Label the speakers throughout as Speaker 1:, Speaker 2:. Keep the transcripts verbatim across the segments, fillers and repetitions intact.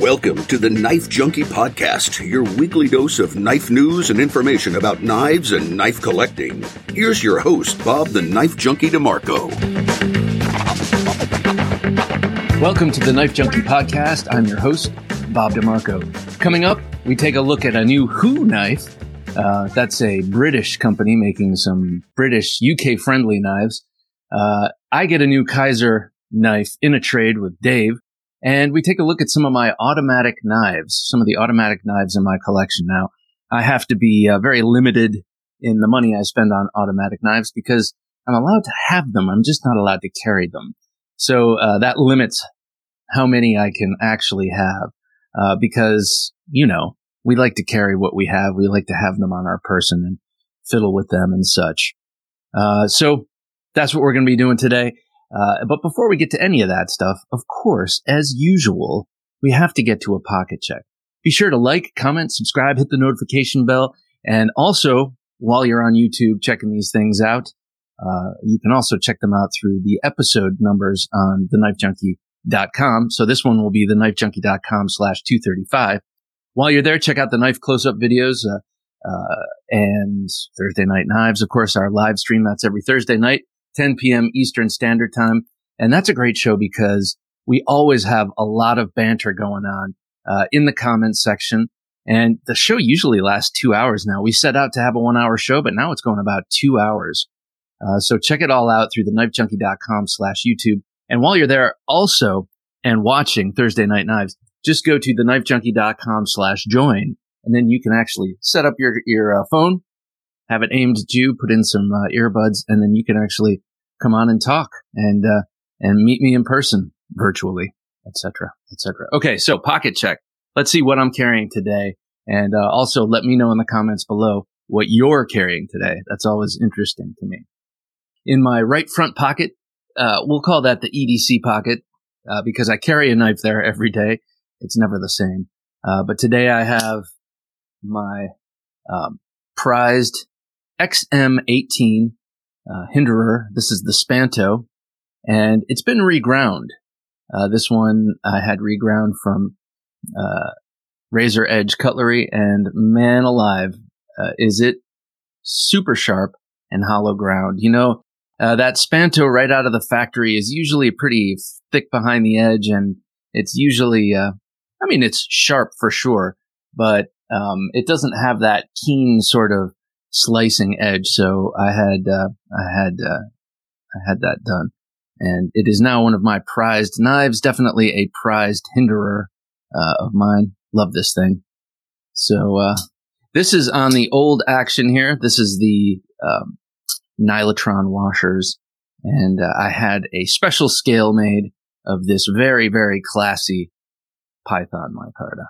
Speaker 1: Welcome to the Knife Junkie Podcast, your weekly dose of knife news and information about knives and knife collecting. Here's your host, Bob the Knife Junkie DeMarco.
Speaker 2: Welcome to the Knife Junkie Podcast. I'm your host, Bob DeMarco. Coming up, we take a look at a new Who knife. Uh, that's a British company making some British U K-friendly knives. Uh, I get a new Kaiser knife in a trade with Dave. And we take a look at some of my automatic knives, some of the automatic knives in my collection. Now, I have to be uh, very limited in the money I spend on automatic knives because I'm allowed to have them. I'm just not allowed to carry them. So uh, that limits how many I can actually have uh, because, you know, we like to carry what we have. We like to have them on our person and fiddle with them and such. Uh, so that's what we're going to be doing today. Uh, but before we get to any of that stuff, of course, as usual, we have to get to a pocket check. Be sure to like, comment, subscribe, hit the notification bell. And also, while you're on YouTube checking these things out, uh, you can also check them out through the episode numbers on the knife junkie dot com. So this one will be the knife junkie dot com slash two thirty-five. While you're there, check out the knife close-up videos, uh, uh, and Thursday Night Knives. Of course, our live stream, that's every Thursday night. ten p.m. Eastern Standard Time. And that's a great show because we always have a lot of banter going on uh, in the comments section. And the show usually lasts two hours now. We set out to have a one-hour show, but now it's going about two hours. Uh, so check it all out through the knife junkie dot com slash YouTube. And while you're there also and watching Thursday Night Knives, just go to the knife junkie dot com slash join. And then you can actually set up your, your uh, phone, have it aimed at you, put in some uh, earbuds, and then you can actually come on and talk and uh, and meet me in person, virtually, et cetera, et cetera. Okay, so pocket check. Let's see what I'm carrying today, and uh, also let me know in the comments below what you're carrying today. That's always interesting to me. In my right front pocket, uh, we'll call that the E D C pocket uh, because I carry a knife there every day. It's never the same. Uh, but today I have my um, prized X M eighteen uh, Hinderer. This is the Spanto, and it's been reground. Uh, this one I had reground from uh, Razor Edge Cutlery, and man alive, uh, is it super sharp and hollow ground. You know, uh, that Spanto right out of the factory is usually pretty thick behind the edge, and it's usually, uh, I mean, it's sharp for sure, but um, it doesn't have that keen sort of slicing edge. So I had, uh, I had, uh, I had that done, and it is now one of my prized knives. Definitely a prized Hinderer uh, of mine. Love this thing. So uh, this is on the old action here. This is the um, Nylotron washers, and uh, I had a special scale made of this very, very classy Python micarta.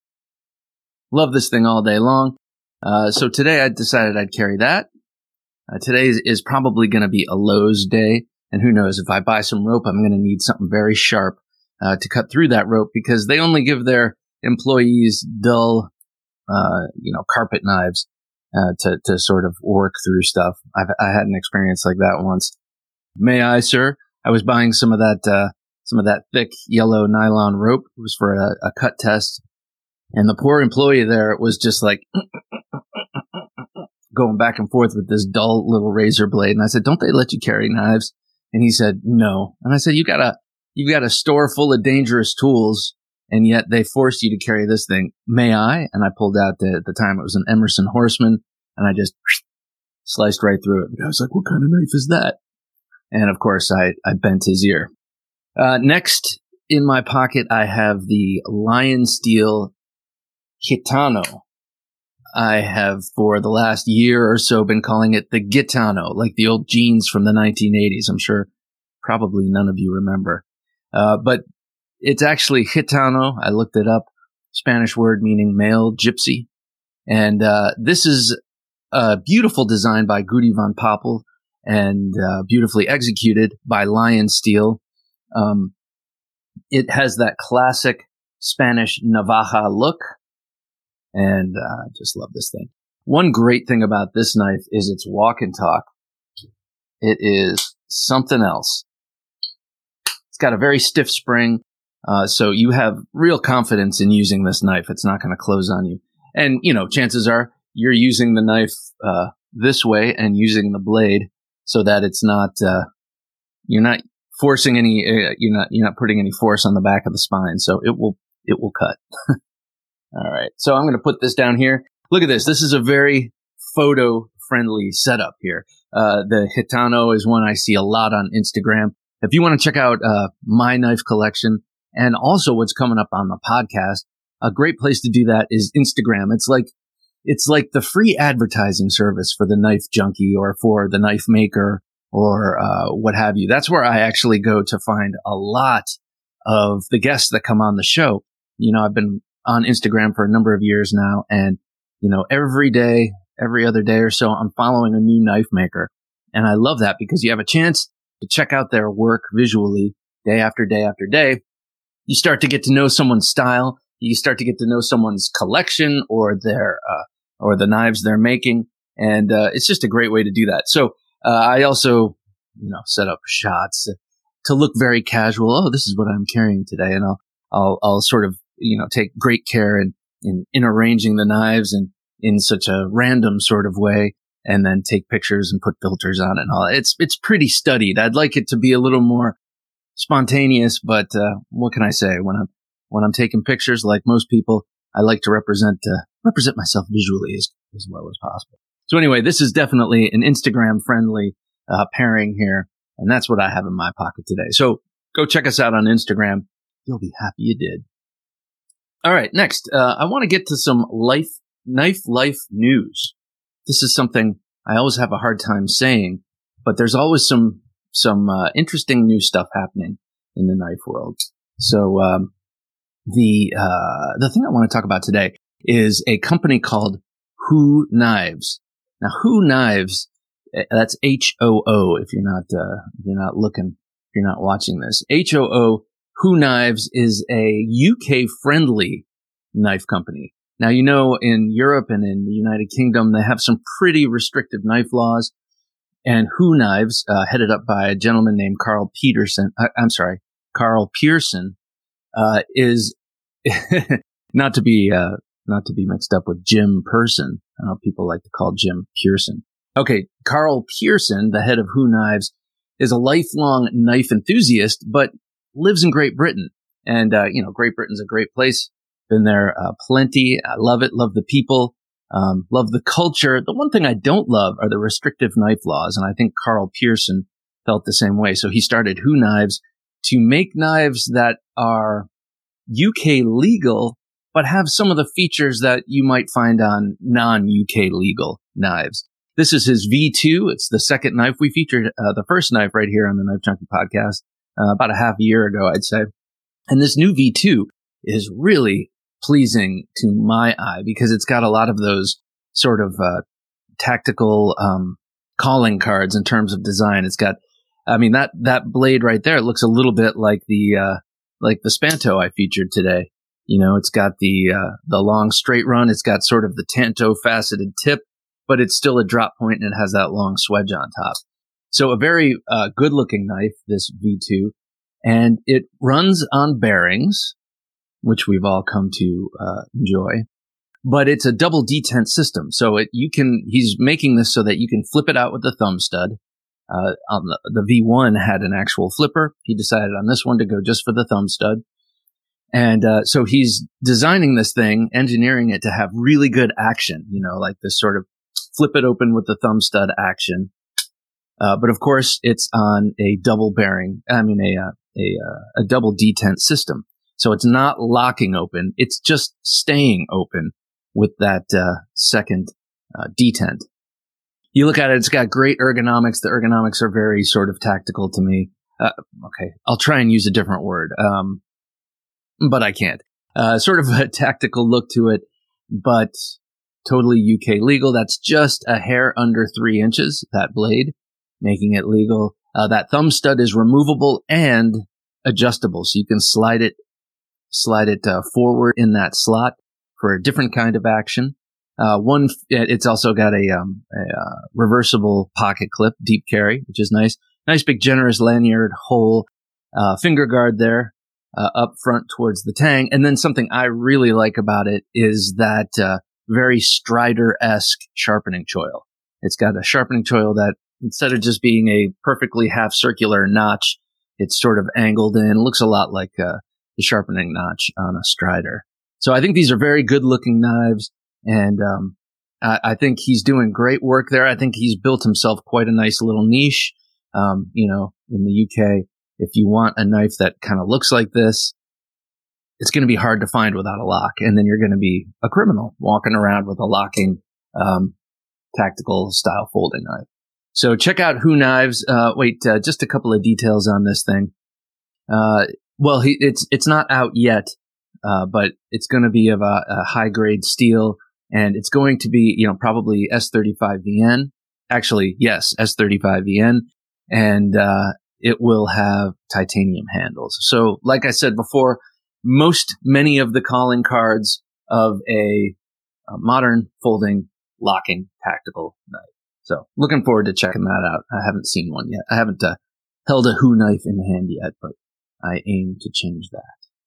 Speaker 2: Love this thing all day long. Uh, so today I decided I'd carry that. Uh, today is, is probably going to be a Lowe's day. And who knows, if I buy some rope, I'm going to need something very sharp uh, to cut through that rope because they only give their employees dull, uh, you know, carpet knives uh, to, to sort of work through stuff. I've, I had an experience like that once. May I, sir? I was buying some of that, uh, some of that thick yellow nylon rope. It was for a, a cut test. And the poor employee there was just like going back and forth with this dull little razor blade. And I said, don't they let you carry knives? And he said, no. And I said, you got a, you've got a store full of dangerous tools, and yet they forced you to carry this thing. May I? And I pulled out the, at the time it was an Emerson Horseman, and I just sliced right through it. And I was like, what kind of knife is that? And of course, I, I bent his ear. Uh, next in my pocket, I have the Lion Steel Gitano. I have for the last year or so been calling it the Gitano, like the old jeans from the nineteen eighties. I'm sure probably none of you remember. Uh, but it's actually Gitano. I looked it up. Spanish word meaning male gypsy. And uh, this is a beautiful design by Goody von Poppel and uh, beautifully executed by Lion Steel. Um, it has that classic Spanish Navaja look. And I uh, just love this thing. One great thing about this knife is its walk and talk. It is something else. It's got a very stiff spring. Uh, so you have real confidence in using this knife. It's not going to close on you. And, you know, chances are you're using the knife uh, this way and using the blade so that it's not, uh, you're not forcing any, uh, you're not, you're not putting any force on the back of the spine. So it will, it will cut. All right. So I'm going to put this down here. Look at this. This is a very photo friendly setup here. Uh, the Hitano is one I see a lot on Instagram. If you want to check out, uh, my knife collection and also what's coming up on the podcast, a great place to do that is Instagram. It's like, it's like the free advertising service for the knife junkie or for the knife maker or, uh, what have you. That's where I actually go to find a lot of the guests that come on the show. You know, I've been on Instagram for a number of years now, and, you know, every day, every other day or so, I'm following a new knife maker. And I love that because you have a chance to check out their work visually day after day after day. You start to get to know someone's style. You start to get to know someone's collection or their, uh, or the knives they're making. And, uh, it's just a great way to do that. So, uh, I also, you know, set up shots to look very casual. Oh, this is what I'm carrying today. And I'll, I'll, I'll sort of, you know, take great care in, in, in arranging the knives and in such a random sort of way, and then take pictures and put filters on it and all. It's, it's pretty studied. I'd like it to be a little more spontaneous, but, uh, what can I say? When I'm, when I'm taking pictures, like most people, I like to represent, uh, represent myself visually as, as well as possible. So anyway, this is definitely an Instagram friendly, uh, pairing here. And that's what I have in my pocket today. So go check us out on Instagram. You'll be happy you did. All right. Next, uh, I want to get to some life, knife life news. This is something I always have a hard time saying, but there's always some, some, uh, interesting new stuff happening in the knife world. So, um, the, uh, the thing I want to talk about today is a company called Hoo Knives. Now, Hoo Knives, that's H O O if you're not, uh, if you're not looking, if you're not watching this. H O O, Hoo Knives is a U K friendly knife company. Now, you know, in Europe and in the United Kingdom, they have some pretty restrictive knife laws. And Hoo Knives, uh, headed up by a gentleman named Carl Peterson, uh, I'm sorry, Carl Pearson, uh, is not to be, uh, not to be mixed up with Jim Person. I know people like to call Jim Pearson. Okay. Carl Pearson, the head of Hoo Knives, is a lifelong knife enthusiast, but lives in Great Britain. And, uh, you know, Great Britain's a great place. Been there, uh, plenty. I love it. Love the people. Um, love the culture. The one thing I don't love are the restrictive knife laws. And I think Carl Pearson felt the same way. So he started Hoo Knives to make knives that are U K legal, but have some of the features that you might find on non-U K legal knives. This is his V two. It's the second knife we featured, uh, the first knife right here on the Knife Junkie podcast, uh, about a half a year ago, I'd say. And this new V two is really pleasing to my eye because it's got a lot of those sort of, uh, tactical, um, calling cards in terms of design. It's got, I mean, that, that blade right there looks a little bit like the, uh, like the Spanto I featured today. You know, it's got the, uh, the long straight run. It's got sort of the Tanto faceted tip, but it's still a drop point and it has that long swedge on top. So a very, uh, good looking knife, this V two, and it runs on bearings, which we've all come to, uh, enjoy, but it's a double detent system. So it, you can, he's making this so that you can flip it out with the thumb stud. Uh, on the, the V one had an actual flipper. He decided on this one to go just for the thumb stud. And, uh, so he's designing this thing, engineering it to have really good action, you know, like this sort of flip it open with the thumb stud action. Uh, but of course it's on a double bearing, I mean, a, uh, a, uh, a double detent system. So it's not locking open. It's just staying open with that, uh, second, uh, detent. You look at it, it's got great ergonomics. The ergonomics are very sort of tactical to me. Uh, okay. I'll try and use a different word. Um, but I can't. Uh, sort of a tactical look to it, but totally U K legal. That's just a hair under three inches, that blade, making it legal. Uh, that thumb stud is removable and adjustable. So you can slide it, slide it, uh, forward in that slot for a different kind of action. Uh, one, it's also got a, um, a, uh, reversible pocket clip, deep carry, which is nice. Nice big generous lanyard hole, uh, finger guard there. uh, up front towards the tang. And then something I really like about it is that uh, very Strider-esque sharpening choil. It's got a sharpening choil that instead of just being a perfectly half circular notch, it's sort of angled in. It looks a lot like uh, the sharpening notch on a Strider. So I think these are very good looking knives, and um, I, I think he's doing great work there. I think he's built himself quite a nice little niche. Um, you know, in the U K, if you want a knife that kind of looks like this, it's going to be hard to find without a lock, and then you're going to be a criminal walking around with a locking um, tactical style folding knife. So check out Who Knives. Uh, wait, uh, just a couple of details on this thing. Uh, well, he, it's it's not out yet, uh, but it's going to be of a, a high grade steel, and it's going to be, you know, probably S thirty-five V N. Actually, yes, S thirty-five V N, and uh, it will have titanium handles. So, like I said before, most many of the calling cards of a, a modern folding locking tactical knife. So looking forward to checking that out. I haven't seen one yet. I haven't uh, held a Who knife in hand yet, but I aim to change that.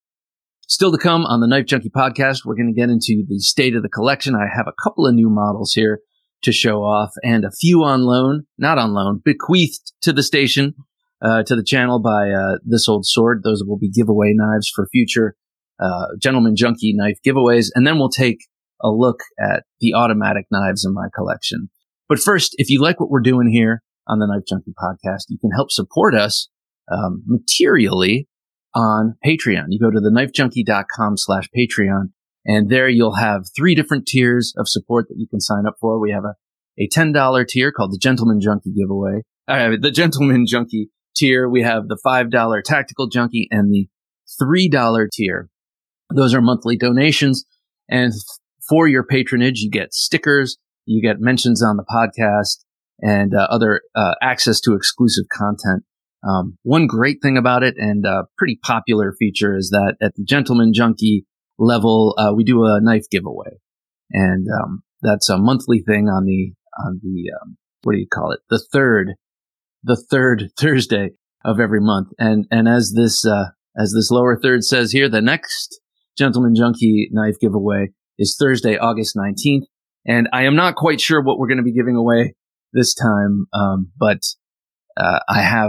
Speaker 2: Still to come on the Knife Junkie podcast, we're going to get into the state of the collection. I have a couple of new models here to show off and a few on loan, not on loan, bequeathed to the station, uh, to the channel by uh, This Old Sword. Those will be giveaway knives for future uh, Gentleman Junkie knife giveaways. And then we'll take a look at the automatic knives in my collection. But first, if you like what we're doing here on the Knife Junkie podcast, you can help support us um, materially on Patreon. You go to theknifejunkie.com slash Patreon, and there you'll have three different tiers of support that you can sign up for. We have a, a ten dollars tier called the Gentleman Junkie giveaway. Uh, the Gentleman Junkie tier. We have the five dollars Tactical Junkie and the three dollars tier. Those are monthly donations. And for your patronage, you get stickers. You get mentions on the podcast and uh, other uh, access to exclusive content. Um, one great thing about it, and a pretty popular feature, is that at the Gentleman Junkie level, uh, we do a knife giveaway, and um, that's a monthly thing on the on the um, what do you call it? The third, the third Thursday of every month. And and as this uh, as this lower third says here, the next Gentleman Junkie knife giveaway is Thursday, August nineteenth. And I am not quite sure what we're going to be giving away this time, um, but uh, I have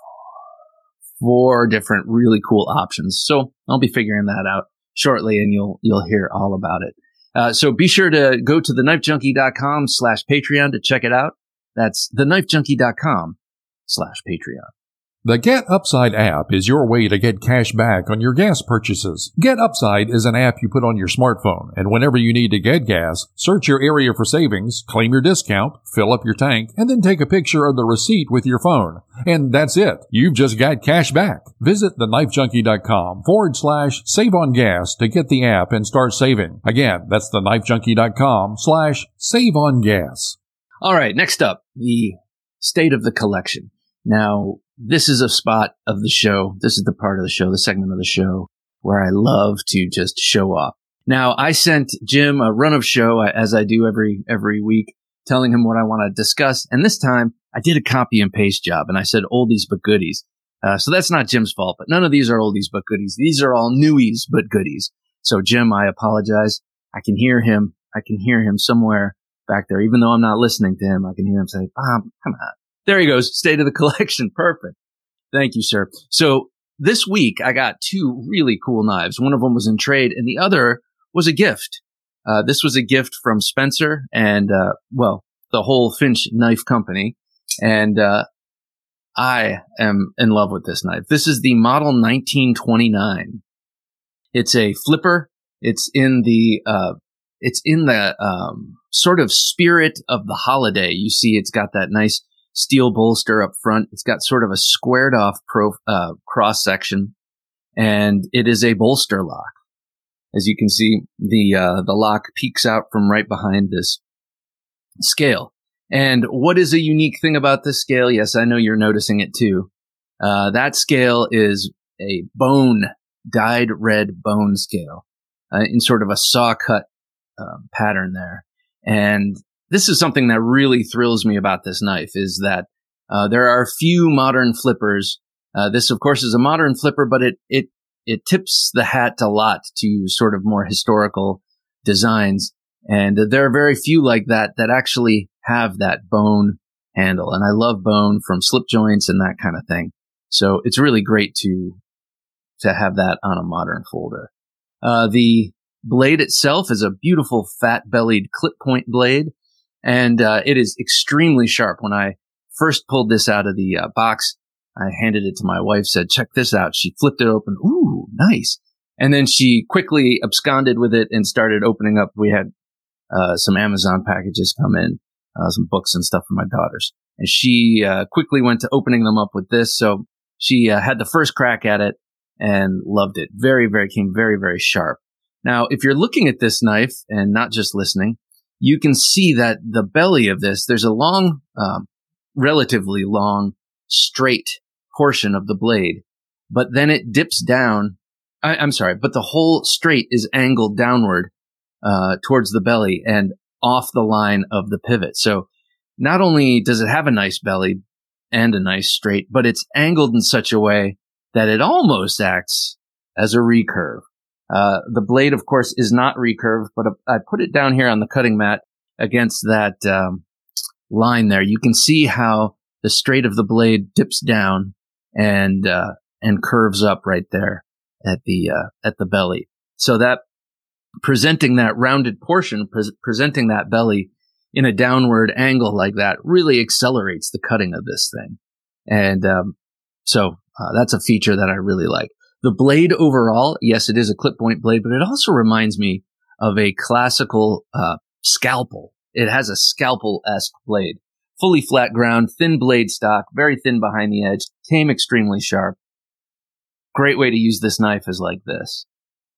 Speaker 2: four different really cool options. So I'll be figuring that out shortly, and you'll you'll hear all about it. Uh, so be sure to go to theknifejunkie.com slash Patreon to check it out. That's theknifejunkie.com slash Patreon.
Speaker 3: The Get Upside app is your way to get cash back on your gas purchases. Get Upside is an app you put on your smartphone, and whenever you need to get gas, search your area for savings, claim your discount, fill up your tank, and then take a picture of the receipt with your phone. And that's it. You've just got cash back. Visit theknifejunkie.com forward slash save on gas to get the app and start saving. Again, that's theknifejunkie.com slash save on gas.
Speaker 2: All right, next up, the state of the collection. Now, this is a spot of the show. This is the part of the show, the segment of the show where I love to just show off. Now, I sent Jim a run of show, as I do every every week, telling him what I want to discuss. And this time, I did a copy and paste job, and I said oldies but goodies. Uh, so that's not Jim's fault, but none of these are oldies but goodies. These are all newies but goodies. So, Jim, I apologize. I can hear him. I can hear him somewhere back there. Even though I'm not listening to him, I can hear him say, Bob, come on. There he goes. State of the collection. Perfect. Thank you, sir. So this week I got two really cool knives. One of them was in trade and the other was a gift. Uh, this was a gift from Spencer and, uh, well, the whole Finch Knife Company. And, uh, I am in love with this knife. This is the model nineteen twenty-nine. It's a flipper. It's in the, uh, it's in the, um, sort of spirit of the holiday. You see, it's got that nice steel bolster up front. It's got sort of a squared off pro, uh, cross section, and it is a bolster lock. As you can see, the, uh, the lock peeks out from right behind this scale. And what is a unique thing about this scale? Yes, I know you're noticing it too. Uh, that scale is a bone, dyed red bone scale, uh, in sort of a saw cut, uh, pattern there. And this is something that really thrills me about this knife, is that uh, there are a few modern flippers. Uh, this, of course, is a modern flipper, but it, it it tips the hat a lot to sort of more historical designs. And there are very few like that that actually have that bone handle. And I love bone from slip joints and that kind of thing. So it's really great to to have that on a modern folder. Uh, the blade itself is a beautiful fat-bellied clip point blade, and uh, it is extremely sharp. When I first pulled this out of the uh, box, I handed it to my wife, said, check this out. She flipped it open. Ooh, nice. And then she quickly absconded with it and started opening up. We had uh, some Amazon packages come in, uh, some books and stuff for my daughters. And she uh, quickly went to opening them up with this. So she uh, had the first crack at it and loved it. Very, very, came very, very sharp. Now, if you're looking at this knife and not just listening, you can see that the belly of this, there's a long, um, relatively long, straight portion of the blade, but then it dips down. I, I'm sorry, but the whole straight is angled downward uh, towards the belly and off the line of the pivot. So not only does it have a nice belly and a nice straight, but it's angled in such a way that it almost acts as a recurve. Uh, the blade, of course, is not recurved, but I put it down here on the cutting mat against that um, line there. You can see how the straight of the blade dips down and uh, and curves up right there at the uh, at the belly. So that presenting that rounded portion, pre- presenting that belly in a downward angle like that, really accelerates the cutting of this thing. And um, so uh, that's a feature that I really like. The blade overall, yes, it is a clip point blade, but it also reminds me of a classical uh, scalpel. It has a scalpel-esque blade. Fully flat ground, thin blade stock, very thin behind the edge, came extremely sharp. Great way to use this knife is like this.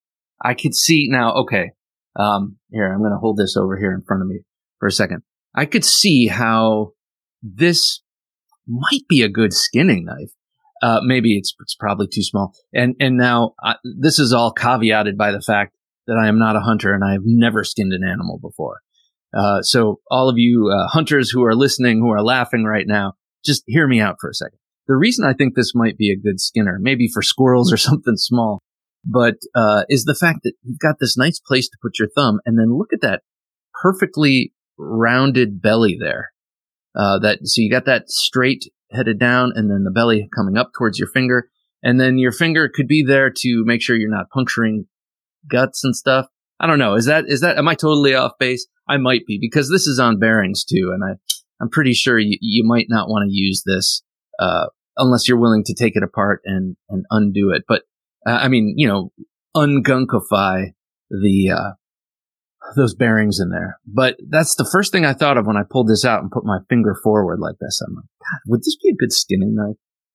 Speaker 2: I could see now, okay, um, here, I'm going to hold this over here in front of me for a second. I could see how this might be a good skinning knife. Uh, maybe it's, it's probably too small. And, and now uh, this is all caveated by the fact that I am not a hunter and I have never skinned an animal before. Uh, so all of you uh, hunters who are listening, who are laughing right now, just hear me out for a second. The reason I think this might be a good skinner, maybe for squirrels or something small, but uh, is the fact that you've got this nice place to put your thumb, and then look at that perfectly rounded belly there. Uh, that so you got that straight headed down, and then the belly coming up towards your finger, and then your finger could be there to make sure you're not puncturing guts and stuff. I don't know. Is that is that? Am I totally off base? I might be, because this is on bearings too, and I I'm pretty sure you you might not want to use this uh, unless you're willing to take it apart and and undo it. But uh, I mean, you know, ungunkify the uh, those bearings in there. But that's the first thing I thought of when I pulled this out and put my finger forward like this. I'm like, God, would this be a good skinning knife?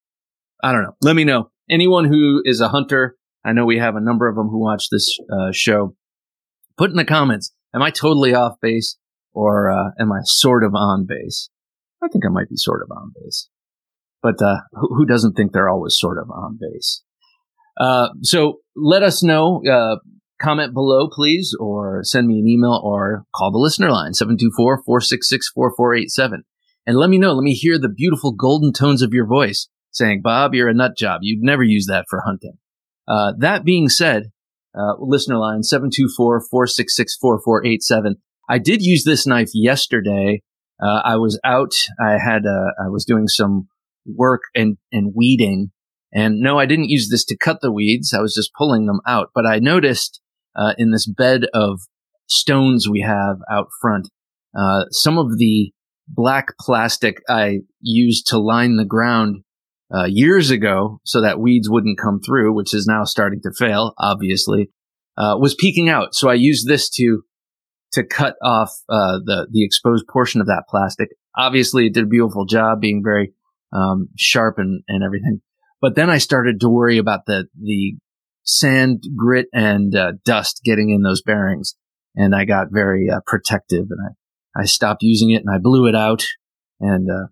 Speaker 2: I don't know. Let me know. Anyone who is a hunter, I know we have a number of them who watch this uh, show. Put in the comments, am I totally off base, or uh, am I sort of on base? I think I might be sort of on base. But uh, who, who doesn't think they're always sort of on base? Uh, so let us know. Uh, comment below, please, or send me an email, or call the listener line, seven two four, four six six, four four eight seven. And let me know. Let me hear the beautiful golden tones of your voice saying, Bob, you're a nut job. You'd never use that for hunting. Uh, that being said, uh, listener line, seven two four, four six six, four four eight seven. I did use this knife yesterday. Uh, I was out. I had, uh, I was doing some work and, and weeding. And no, I didn't use this to cut the weeds. I was just pulling them out. But I noticed, uh, in this bed of stones we have out front, uh, some of the black plastic I used to line the ground Uh, years ago so that weeds wouldn't come through, which is now starting to fail, obviously, uh, was peeking out. So I used this to, to cut off, uh, the, the exposed portion of that plastic. Obviously it did a beautiful job being very, um, sharp and, and everything. But then I started to worry about the, the sand, grit, and, uh, dust getting in those bearings. And I got very, uh, protective, and I, I stopped using it and I blew it out and, uh,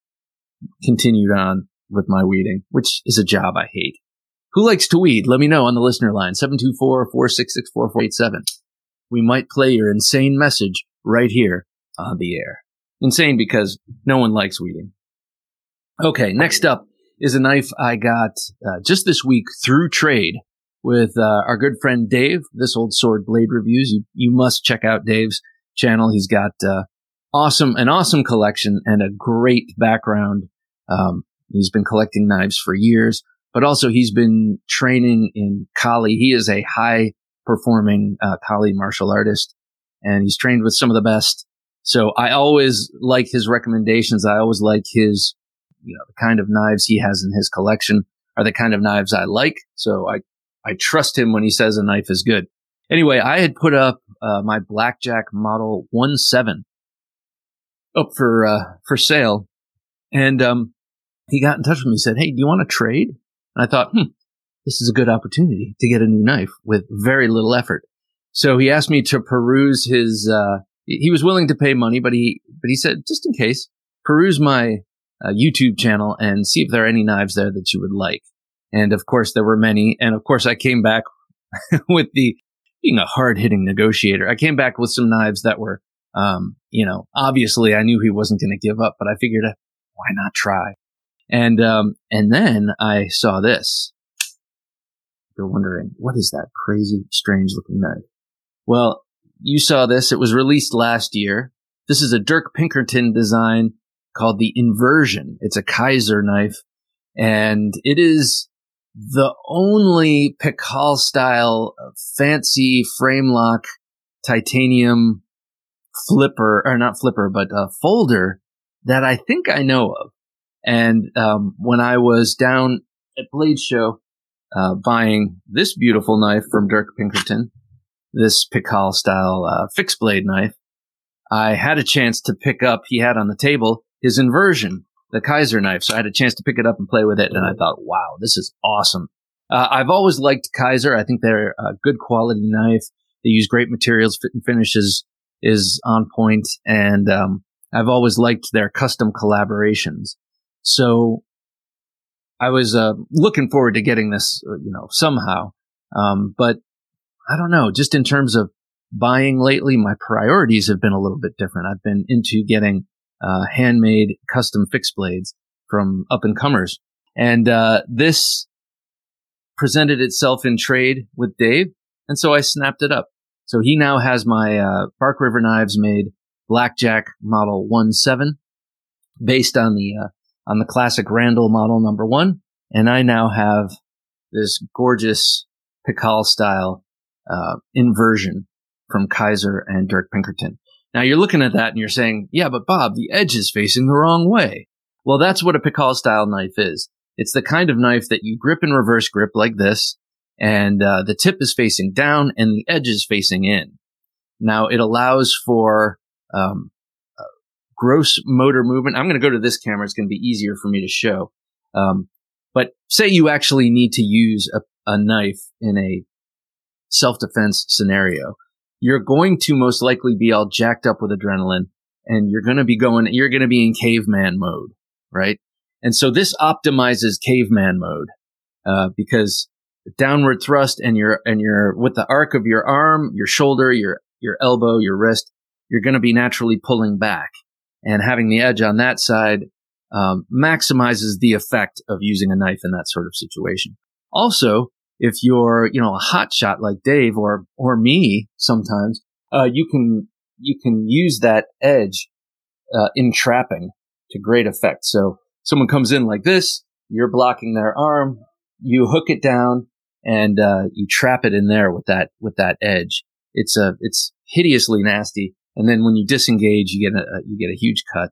Speaker 2: continued on with my weeding, which is a job I hate. Who likes to weed? Let me know on the listener line, seven two four, four six six, four four eight seven. We might play your insane message right here on the air. Insane because no one likes weeding. Okay, next up is a knife I got uh, just this week through trade. with uh, our good friend Dave, This Old Sword Blade Reviews. You you must check out Dave's channel. He's got uh, awesome an awesome collection and a great background. Um, he's been collecting knives for years, but also he's been training in Kali. He is a high performing uh, Kali martial artist, and he's trained with some of the best. So I always like his recommendations. I always like his, you know, the kind of knives he has in his collection are the kind of knives I like. So I, I trust him when he says a knife is good. Anyway, I had put up uh, my Blackjack Model one seven up for uh, for sale, and um, he got in touch with me. Said, "Hey, do you want to trade?" And I thought, hmm, this is a good opportunity to get a new knife with very little effort. So he asked me to peruse his. Uh, he was willing to pay money, but he but he said, just in case, peruse my uh, YouTube channel and see if there are any knives there that you would like. And of course, there were many. And of course, I came back with the being a hard-hitting negotiator. I came back with some knives that were, um, you know, obviously I knew he wasn't going to give up, but I figured, uh, why not try? And um, and then I saw this. You're wondering, what is that crazy, strange-looking knife? Well, you saw this. It was released last year. This is a Dirk Pinkerton design called the Inversion. It's a Kaiser knife, and it is the only Pikal-style fancy frame lock titanium flipper, or not flipper, but a folder that I think I know of. And um, when I was down at Blade Show uh, buying this beautiful knife from Dirk Pinkerton, this Pikal-style uh, fixed blade knife, I had a chance to pick up, he had on the table, his Inversion, the Kaiser knife. So I had a chance to pick it up and play with it, and I thought, wow, this is awesome. Uh, I've always liked Kaiser. I think they're a good quality knife. They use great materials, fit and finishes is on point, and um, I've always liked their custom collaborations. So I was uh, looking forward to getting this, you know, somehow. Um, but I don't know, just in terms of buying lately, my priorities have been a little bit different. I've been into getting uh, handmade custom fixed blades from up-and-comers. And uh, this presented itself in trade with Dave, and so I snapped it up. So he now has my uh, Bark River Knives made Blackjack Model one seven, based on the uh, on the classic Randall Model number one, and I now have this gorgeous Pikal-style uh, Inversion from Kaiser and Dirk Pinkerton. Now you're looking at that and you're saying, yeah, but Bob, the edge is facing the wrong way. Well, that's what a Pikal-style knife is. It's the kind of knife that you grip in reverse grip like this, and uh, the tip is facing down and the edge is facing in. Now it allows for um, uh, gross motor movement. I'm going to go to this camera. It's going to be easier for me to show. Um, but say you actually need to use a, a knife in a self-defense scenario. You're going to most likely be all jacked up with adrenaline, and you're going to be going, you're going to be in caveman mode, right? And so this optimizes caveman mode, uh, because downward thrust and your, and your, with the arc of your arm, your shoulder, your, your elbow, your wrist, you're going to be naturally pulling back, and having the edge on that side, um, maximizes the effect of using a knife in that sort of situation. Also, if you're, you know, a hot shot like Dave or, or me sometimes, uh, you can, you can use that edge, uh, in trapping to great effect. So someone comes in like this, you're blocking their arm, you hook it down, and, uh, you trap it in there with that, with that edge. It's a, it's hideously nasty. And then when you disengage, you get a, you get a huge cut.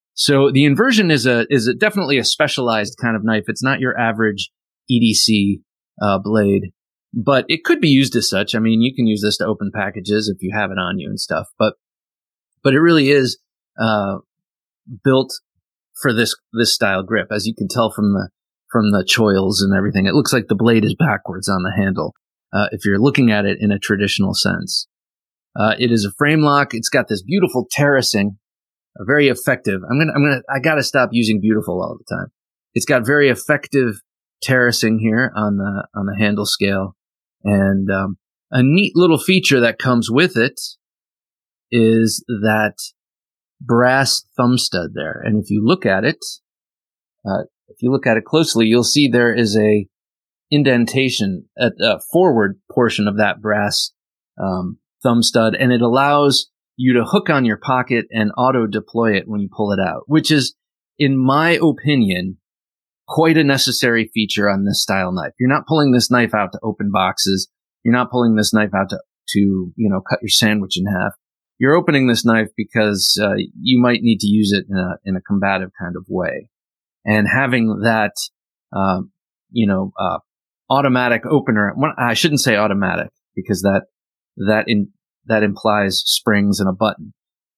Speaker 2: So the Inversion is a, is a definitely a specialized kind of knife. It's not your average E D C Uh, blade, but it could be used as such. I mean, you can use this to open packages if you have it on you and stuff, but, but it really is, uh, built for this, this style grip. As you can tell from the, from the choils and everything, it looks like the blade is backwards on the handle, uh, if you're looking at it in a traditional sense. Uh, it is a frame lock. It's got this beautiful terracing, uh, very effective. I'm gonna, I'm gonna, I gotta stop using beautiful all the time. It's got very effective terracing here on the on the handle scale, and um, a neat little feature that comes with it is that brass thumb stud there. And if you look at it, uh, if you look at it closely, you'll see there is a indentation at the forward portion of that brass um, thumb stud, and it allows you to hook on your pocket and auto deploy it when you pull it out, which is, in my opinion, quite a necessary feature on this style knife. You're not pulling this knife out to open boxes. You're not pulling this knife out to, to you know, cut your sandwich in half. You're opening this knife because uh, you might need to use it in a, in a combative kind of way. And having that, uh, you know, uh, automatic opener, well, I shouldn't say automatic because that, that in, that implies springs and a button.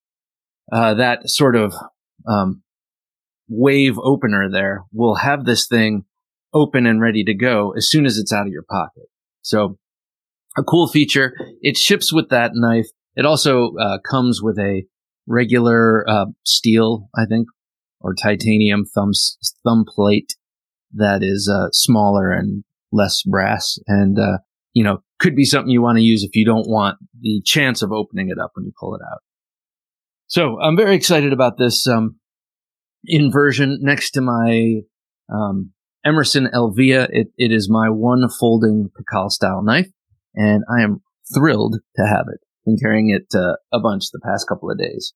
Speaker 2: Uh, that sort of, um, wave opener there will have this thing open and ready to go as soon as it's out of your pocket. So a cool feature. It ships with that knife. It also uh, comes with a regular uh, steel, I think, or titanium thumb thumb plate that is uh, smaller and less brass, and uh, you know, could be something you want to use if you don't want the chance of opening it up when you pull it out. So I'm very excited about this um, inversion next to my um, Emerson Elvia. It, it is my one folding Pikal style knife, and I am thrilled to have it. Been carrying it uh, a bunch the past couple of days.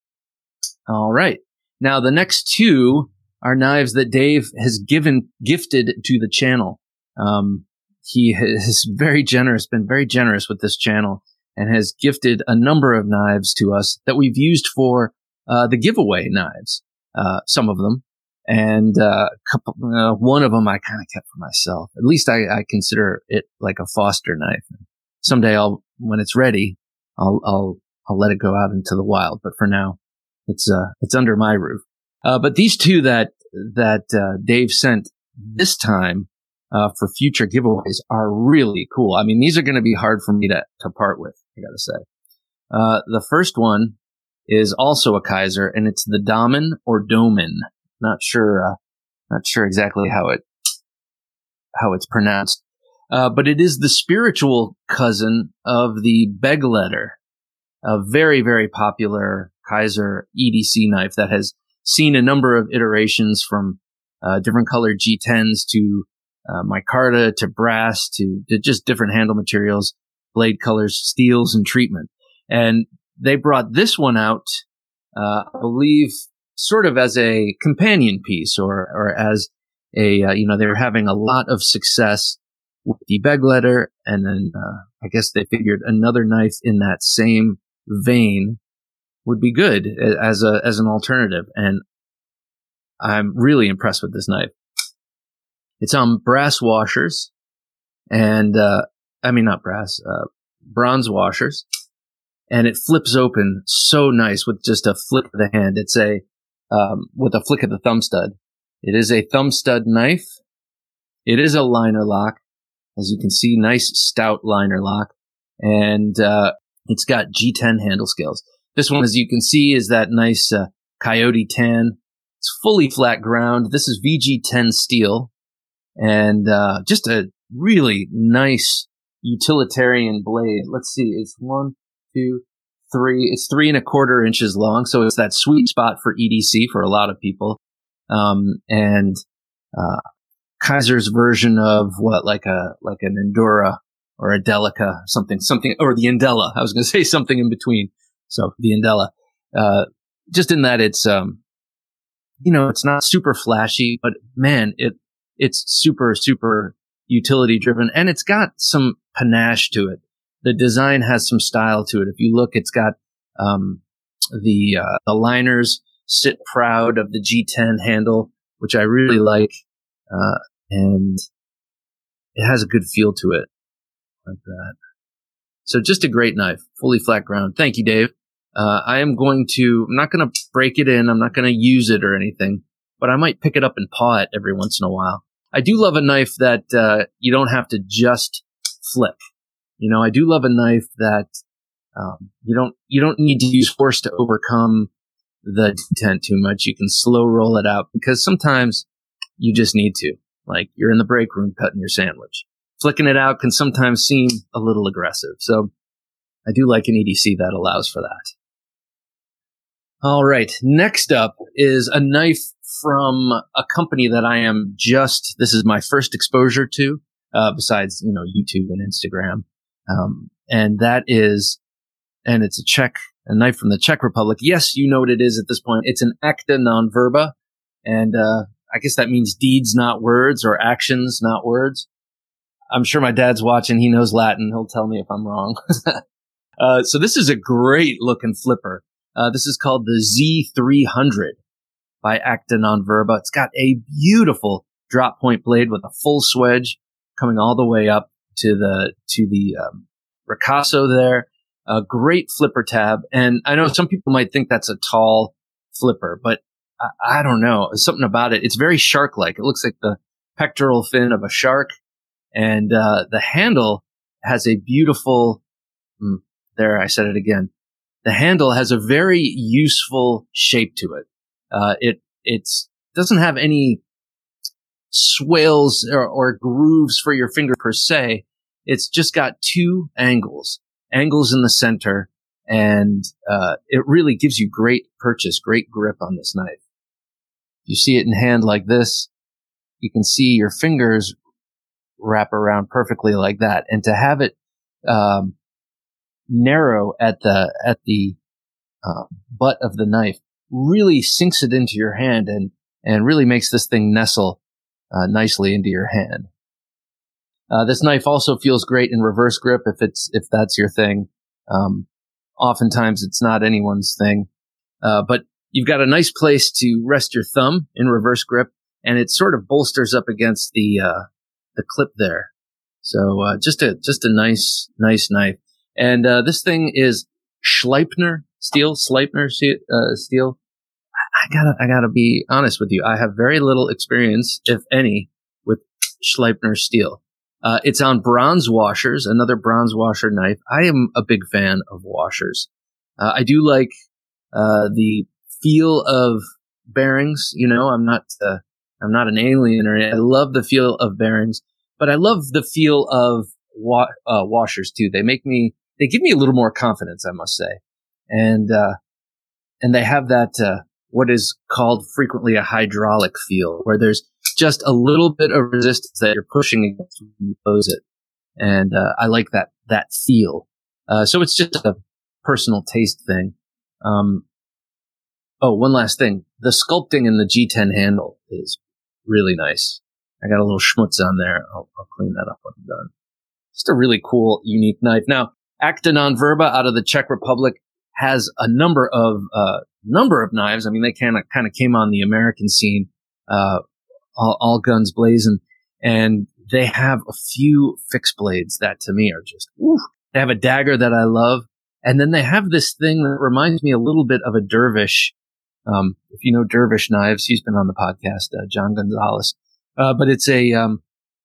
Speaker 2: All right. Now, the next two are knives that Dave has given, gifted to the channel. Um, he has very generous, been very generous with this channel, and has gifted a number of knives to us that we've used for uh, the giveaway knives, uh, some of them. And uh, couple, uh, one of them I kind of kept for myself. At least I, I consider it like a Foster knife. Someday I'll, when it's ready, I'll, I'll, I'll let it go out into the wild. But for now, it's, uh, it's under my roof. Uh, but these two that, that, uh, Dave sent this time, uh, for future giveaways are really cool. I mean, these are going to be hard for me to, to part with, I gotta say. Uh, the first one is also a Kizer, and it's the Damen or Domen. Not sure, uh, not sure exactly how it, how it's pronounced. Uh, but it is the spiritual cousin of the Begleiter, a very, very popular Kizer E D C knife that has seen a number of iterations from uh, different colored G tens to uh, micarta to brass to, to just different handle materials, blade colors, steels, and treatment. And they brought this one out, uh, I believe, sort of as a companion piece, or or as a uh, you know, they were having a lot of success with the Begleiter, and then uh, I guess they figured another knife in that same vein would be good as a as an alternative. And I'm really impressed with this knife. It's on brass washers, and uh, I mean not brass, uh, bronze washers, and it flips open so nice with just a flick of the hand. It's a um, with a flick of the thumb stud. It is a thumb stud knife. It is a liner lock. As you can see, nice stout liner lock, and uh, it's got G ten handle scales. This one, as you can see, is that nice uh, coyote tan. It's fully flat ground. This is V G ten steel, and uh, just a really nice utilitarian blade. Let's see, it's one, two, three. It's three and a quarter inches long, so it's that sweet spot for E D C for a lot of people. Um, and uh, Kizer's version of what, like a like an Endura or a Delica, something, something, or the Indela. I was going to say something in between. So the Indela, uh, just in that it's, um, you know, it's not super flashy, but man, it it's super super utility driven, and it's got some panache to it. The design has some style to it. If you look, it's got um, the uh, the liners sit proud of the G ten handle, which I really like. Uh, and it has a good feel to it, like that. So just a great knife, fully flat ground. Thank you, Dave. Uh, I am going to, I'm not going to break it in. I'm not going to use it or anything, but I might pick it up and paw it every once in a while. I do love a knife that, uh, you don't have to just flick. You know, I do love a knife that, um, you don't, you don't need to use force to overcome the detent too much. You can slow roll it out, because sometimes you just need to. Like, you're in the break room cutting your sandwich. Flicking it out can sometimes seem a little aggressive. So I do like an E D C that allows for that. All right. Next up is a knife from a company that I am just, this is my first exposure to. uh, besides, you know, YouTube and Instagram. Um, and that is, and it's a Czech, a knife from the Czech Republic. Yes, you know what it is at this point. It's an acta non verba. And, uh, I guess that means deeds, not words, or actions, not words. I'm sure my dad's watching. He knows Latin. He'll tell me if I'm wrong. uh, so this is a great looking flipper. Uh, this is called the Z three hundred by Acta Non Verba. It's got a beautiful drop point blade with a full swedge coming all the way up to the, to the, um, ricasso there. A great flipper tab. And I know some people might think that's a tall flipper, but I, I don't know. There's something about it. It's very shark-like. It looks like the pectoral fin of a shark. And, uh, the handle has a beautiful, mm, there, I said it again. The handle has a very useful shape to it. Uh, it, it's, doesn't have any swales or, or grooves for your finger per se. It's just got two angles, angles in the center. And, uh, it really gives you great purchase, great grip on this knife. You see it in hand like this. You can see your fingers wrap around perfectly like that. And to have it, um, narrow at the, at the, uh, butt of the knife really sinks it into your hand and, and really makes this thing nestle, uh, nicely into your hand. Uh, this knife also feels great in reverse grip if it's, if that's your thing. Um, oftentimes it's not anyone's thing. Uh, but you've got a nice place to rest your thumb in reverse grip, and it sort of bolsters up against the, uh, the clip there. So, uh, just a, just a nice, nice knife. And, uh, this thing is Schleipner steel, Schleipner uh, steel. I gotta, I gotta be honest with you. I have very little experience, if any, with Schleipner steel. Uh, it's on bronze washers, another bronze washer knife. I am a big fan of washers. Uh, I do like, uh, the feel of bearings. You know, I'm not, uh, I'm not an alien or I love the feel of bearings, but I love the feel of wa- uh, washers too. They make me, they give me a little more confidence, I must say. And, uh, and they have that, uh, what is called frequently a hydraulic feel, where there's just a little bit of resistance that you're pushing against when you close it. And, uh, I like that, that feel. Uh, so it's just a personal taste thing. Um, oh, one last thing. The sculpting in the G ten handle is really nice. I got a little schmutz on there. I'll, I'll clean that up when I'm done. Just a really cool, unique knife. Now, Acta Non Verba out of the Czech Republic has a number of, uh, number of knives. I mean, they kind of, kind of came on the American scene, uh, all, all guns blazing. And they have a few fixed blades that to me are just, woo. They have a dagger that I love. And then they have this thing that reminds me a little bit of a Dervish. Um, if you know Dervish knives, he's been on the podcast, uh, John Gonzalez. Uh, but it's a, um,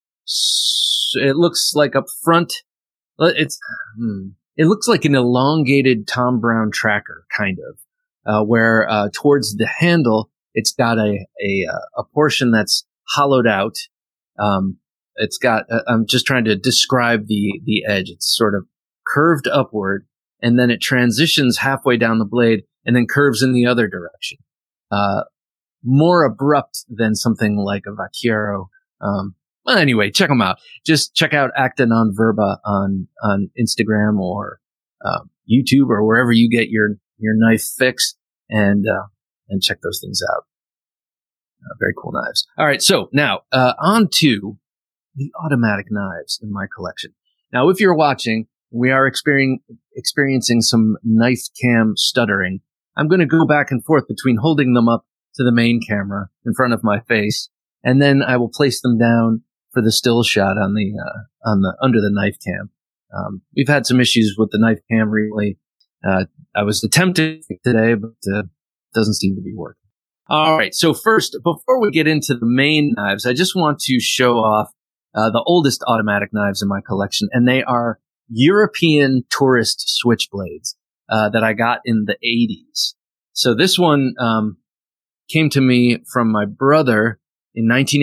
Speaker 2: it looks like up front, it's, hmm, it looks like an elongated Tom Brown tracker, kind of, uh, where, uh, towards the handle, it's got a, a, a portion that's hollowed out. Um, it's got, uh, I'm just trying to describe the, the edge. It's sort of curved upward, and then it transitions halfway down the blade and then curves in the other direction. Uh, more abrupt than something like a Vaquero. Um, well, anyway, check them out. Just check out Acta Non Verba on, on Instagram or, uh, YouTube or wherever you get your, your knife fix, and, uh, and check those things out. Uh, very cool knives. All right. So now, uh, on to the automatic knives in my collection. Now, if you're watching, we are experiencing, experiencing some knife cam stuttering. I'm going to go back and forth between holding them up to the main camera in front of my face, and then I will place them down for the still shot on the, uh, on the, under the knife cam. Um, we've had some issues with the knife cam recently. Uh, I was attempting today, but, uh, doesn't seem to be working. All right. So first, before we get into the main knives, I just want to show off, uh, the oldest automatic knives in my collection, and they are European tourist switchblades, uh, that I got in the eighties. So this one, um, came to me from my brother in nineteen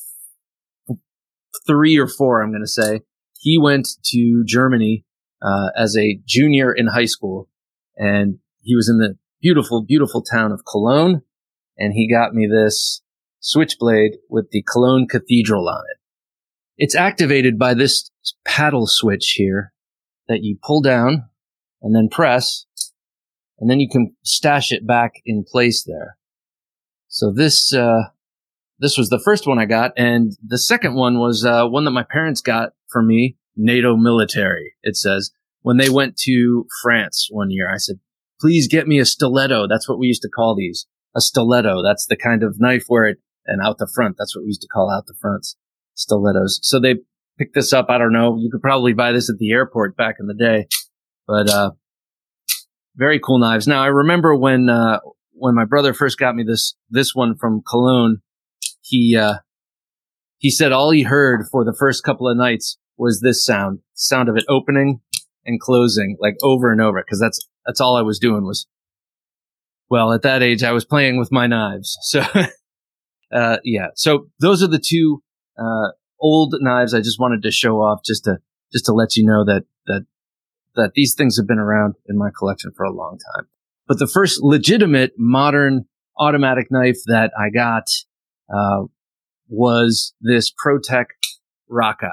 Speaker 2: eighty-three or four, I'm going to say. He went to Germany, uh, as a junior in high school, and he was in the beautiful, beautiful town of Cologne, and he got me this switchblade with the Cologne Cathedral on it. it's activated by this paddle switch here that you pull down and then press, and then you can stash it back in place there. So this, uh, this was the first one I got, and the second one was, uh, one that my parents got for me, NATO military. It says, when they went to France one year, I said, please get me a stiletto. That's what we used to call these. A stiletto. That's the kind of knife where it, and out the front. That's what we used to call out the fronts. Stilettos. So they picked this up. I don't know. You could probably buy this at the airport back in the day, but, uh, very cool knives. Now, I remember when, uh, when my brother first got me this, this one from Cologne, he, uh, he said all he heard for the first couple of nights was this sound, sound of it opening and closing, like over and over. Cause that's, that's all I was doing was, well, at that age, I was playing with my knives. So, uh, yeah. So those are the two, uh, old knives I just wanted to show off just to, just to let you know that, that, that these things have been around in my collection for a long time. But the first legitimate modern automatic knife that I got, uh, was this ProTech Rockeye.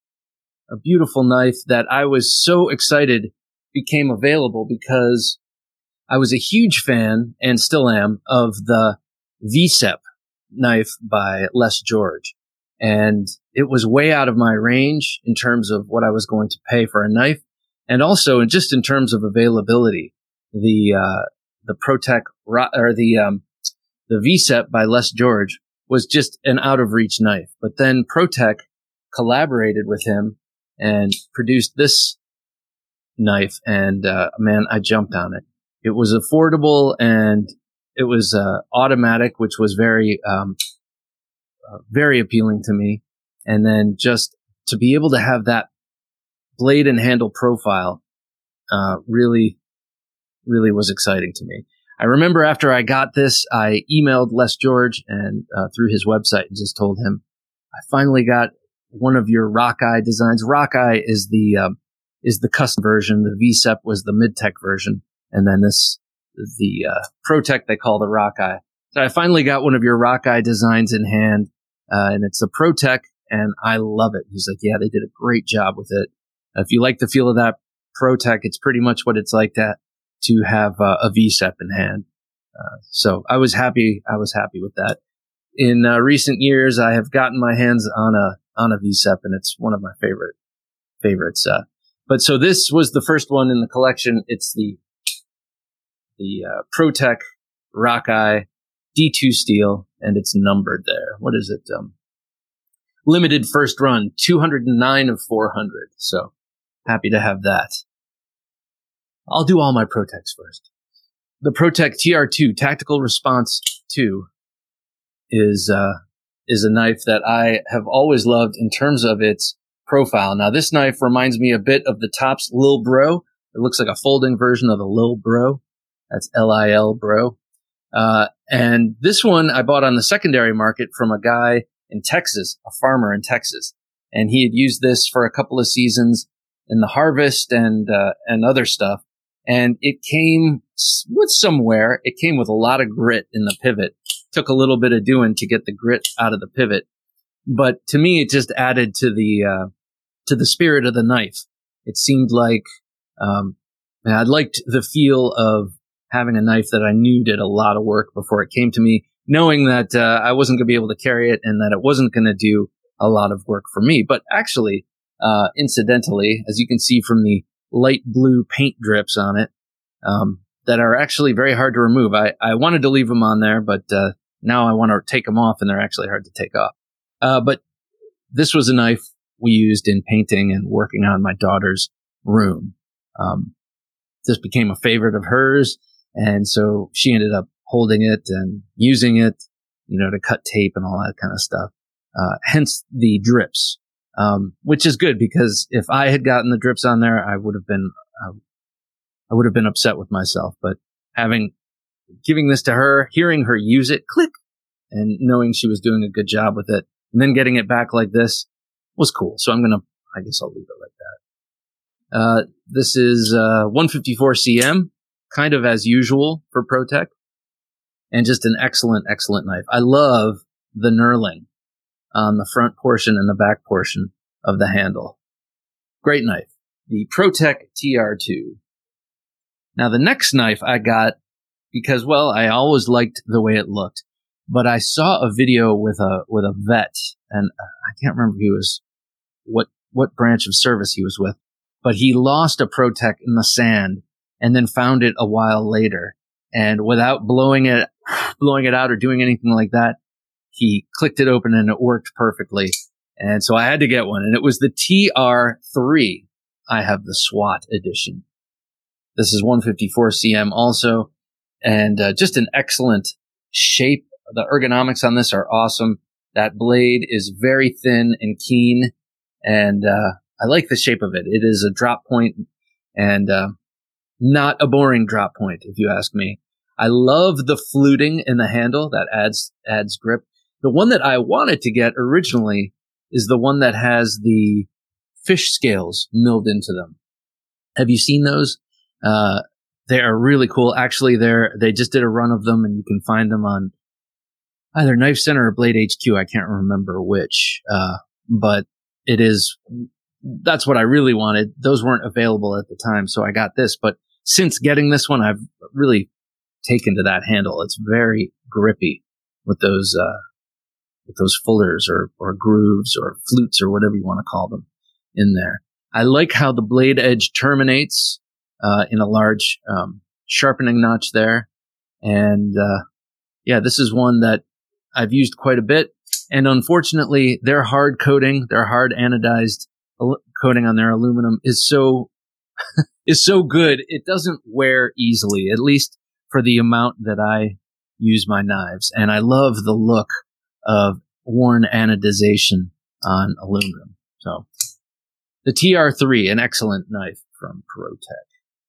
Speaker 2: A beautiful knife that I was so excited became available because I was a huge fan, and still am, of the V S E P knife by Les George. And it was way out of my range in terms of what I was going to pay for a knife. And also just in terms of availability, the, uh, the ProTech, or the, um, the V S E P by Les George was just an out of reach knife. But then ProTech collaborated with him and produced this knife. And, uh, man, I jumped on it. It was affordable, and it was, uh, automatic, which was very, um, uh, very appealing to me. And then just to be able to have that blade and handle profile, uh, really, really was exciting to me. I remember after I got this, I emailed Les George and, uh, through his website and just told him, I finally got one of your Rockeye designs. Rockeye is the, um, is the custom version. The V S E P was the mid-tech version. And then this, the, uh, ProTech they call the Rockeye. So I finally got one of your Rockeye designs in hand, uh, and it's the ProTech, and I love it. He's like, yeah, they did a great job with it. If you like the feel of that ProTech, it's pretty much what it's like that to have uh, a V S E P in hand. Uh, so I was happy. I was happy with that. In uh, recent years, I have gotten my hands on a on a V S E P, and it's one of my favorite favorites. Uh, but so this was the first one in the collection. It's the the uh, ProTech Rockeye D two steel, and it's numbered there. What is it? Um, limited first run, two hundred nine of four hundred. So happy to have that. I'll do all my ProTechs first. The ProTech T R two Tactical Response two is uh, is a knife that I have always loved in terms of its profile. Now, this knife reminds me a bit of the Tops Lil Bro. It looks like a folding version of the Lil Bro. That's L I L Bro. Uh, and this one I bought on the secondary market from a guy in Texas, a farmer in Texas. And he had used this for a couple of seasons in the harvest and, uh, and other stuff. And it came with some wear. It came with a lot of grit in the pivot. Took a little bit of doing to get the grit out of the pivot. But to me, it just added to the, uh, to the spirit of the knife. It seemed like, um, I liked the feel of having a knife that I knew did a lot of work before it came to me, knowing that uh, I wasn't going to be able to carry it and that it wasn't going to do a lot of work for me. But actually, uh, incidentally, as you can see from the light blue paint drips on it, um, that are actually very hard to remove. I, I wanted to leave them on there, but uh, now I want to take them off, and they're actually hard to take off. Uh, but this was a knife we used in painting and working on my daughter's room. Um, this became a favorite of hers. And so she ended up holding it and using it, you know, to cut tape and all that kind of stuff. Uh, hence the drips, um, which is good because if I had gotten the drips on there, I would have been, uh, I would have been upset with myself. But having, giving this to her, hearing her use it, click, and knowing she was doing a good job with it, and then getting it back like this was cool. So I'm going to, I guess I'll leave it like that. Uh, this is, uh, one fifty-four C M. Kind of as usual for ProTech, and just an excellent, excellent knife. I love the knurling on the front portion and the back portion of the handle. Great knife. The ProTech T R two. Now, the next knife I got because, well, I always liked the way it looked, but I saw a video with a with a vet, and I can't remember who he was, what what branch of service he was with, but he lost a ProTech in the sand and then found it a while later, and without blowing it blowing it out or doing anything like that, he clicked it open and it worked perfectly. And so I had to get one, and it was the T R three. I have the SWAT edition. This is one fifty-four centimeters also, and uh, just an excellent shape. The ergonomics on this are awesome. That blade is very thin and keen, and uh, I like the shape of it. It is a drop point, and uh, not a boring drop point, if you ask me. I love the fluting in the handle. That adds adds grip. The one that I wanted to get originally is the one that has the fish scales milled into them. Have you seen those? Uh, they are really cool. Actually, they're, they just did a run of them, and you can find them on either Knife Center or Blade H Q. I can't remember which. Uh, but it is, that's what I really wanted. Those weren't available at the time, so I got this. But since getting this one, I've really taken to that handle. It's very grippy with those, uh, with those fullers or, or grooves or flutes or whatever you want to call them in there. I like how the blade edge terminates uh, in a large um, sharpening notch there. And uh, yeah, this is one that I've used quite a bit. And unfortunately, their hard coating, their hard anodized al- coating on their aluminum is so is so good. It doesn't wear easily, at least for the amount that I use my knives. And I love the look of worn anodization on aluminum. So the T R three, an excellent knife from ProTech.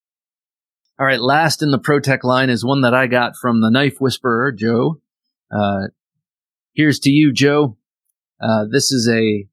Speaker 2: All right, last in the ProTech line is one that I got from the Knife Whisperer, Joe. Uh, here's to you, Joe. Uh, this is a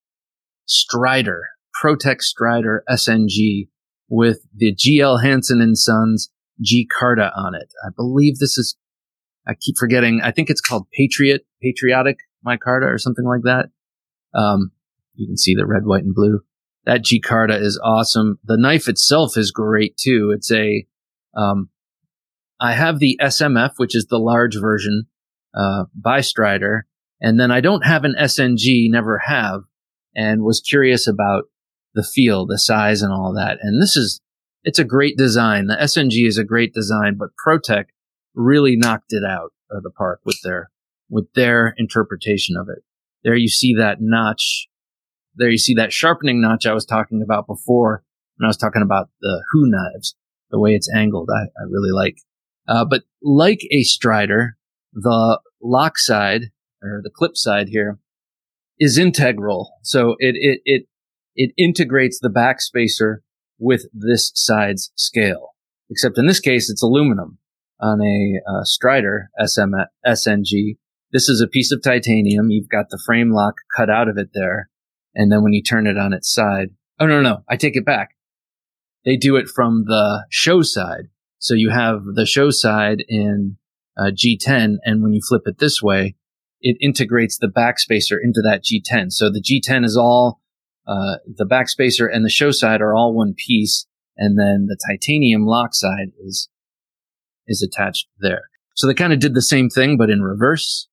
Speaker 2: Strider, ProTech Strider S N G with the G L Hansen and Sons G-Carta on it. I believe this is, I keep forgetting, I think it's called Patriot, Patriotic Micarta or something like that. Um, you can see the red, white, and blue. That G-Carta is awesome. The knife itself is great too. It's a, um, I have the S M F, which is the large version, uh, by Strider. And then I don't have an S N G, never have, and was curious about the feel, the size, and all that. And this is, it's a great design. The S N G is a great design, but ProTech really knocked it out of the park with their, with their interpretation of it. There you see that notch. There you see that sharpening notch I was talking about before when I was talking about the Who knives. The way it's angled, I, I really like. Uh, but like a Strider, the lock side, or the clip side here, is integral. So it, it, it, it integrates the back spacer with this side's scale. Except in this case, it's aluminum. On a uh, Strider S M S N G, this is a piece of titanium. You've got the frame lock cut out of it there. And then when you turn it on its side, oh, no, no, I take it back. They do it from the show side. So you have the show side in uh, G ten, and when you flip it this way, it integrates the backspacer into that G ten. So the G ten is all, uh, the backspacer and the show side are all one piece, and then the titanium lock side is, is attached there. So they kind of did the same thing, but in reverse,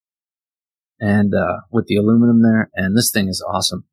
Speaker 2: and uh, with the aluminum there, and this thing is awesome.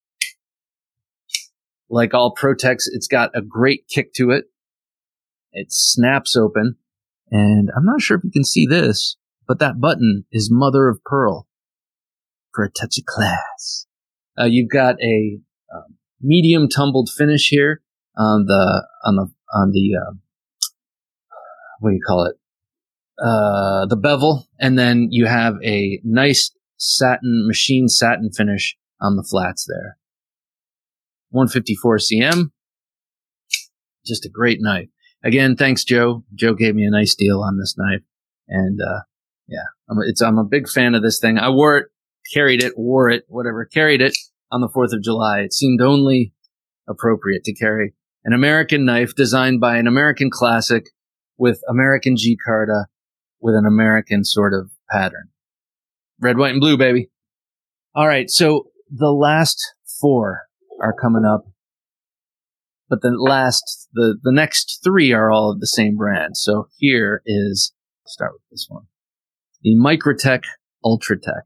Speaker 2: Like all ProTechs, it's got a great kick to it. It snaps open. And I'm not sure if you can see this, but that button is mother of pearl for a touch of class. Uh, you've got a um, medium tumbled finish here on the, on the, on the, uh, what do you call it? Uh, the bevel. And then you have a nice satin, machine satin finish on the flats there. one fifty-four centimeters. Just a great knife. Again, thanks, Joe. Joe gave me a nice deal on this knife. And, uh, yeah, I'm a, it's, I'm a big fan of this thing. I wore it, carried it, wore it, whatever, carried it on the fourth of July. It seemed only appropriate to carry an American knife designed by an American classic with American G-Carta with an American sort of pattern. Red, white, and blue, baby. All right, so the last four are coming up, but the last, the, the next three are all of the same brand. So here is, let's start with this one. The Microtech Ultratech.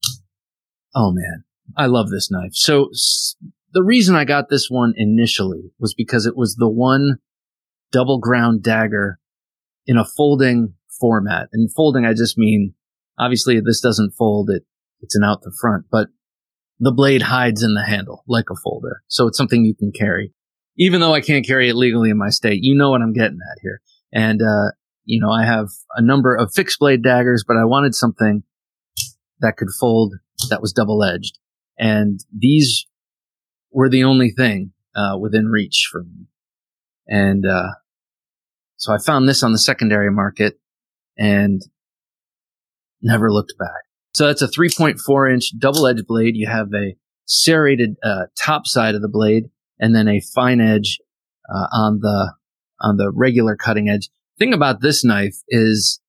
Speaker 2: Oh man, I love this knife. So s- the reason I got this one initially was because it was the one double ground dagger in a folding format. And folding, I just mean, obviously this doesn't fold, it, it's an out the front, but the blade hides in the handle like a folder. So it's something you can carry. Even though I can't carry it legally in my state, you know what I'm getting at here. And, uh, you know, I have a number of fixed blade daggers, but I wanted something that could fold that was double edged. And these were the only thing, uh, within reach for me. And, uh, so I found this on the secondary market and never looked back. So that's a three point four inch double-edged blade. You have a serrated uh, top side of the blade, and then a fine edge uh, on the on the regular cutting edge. Thing about this knife is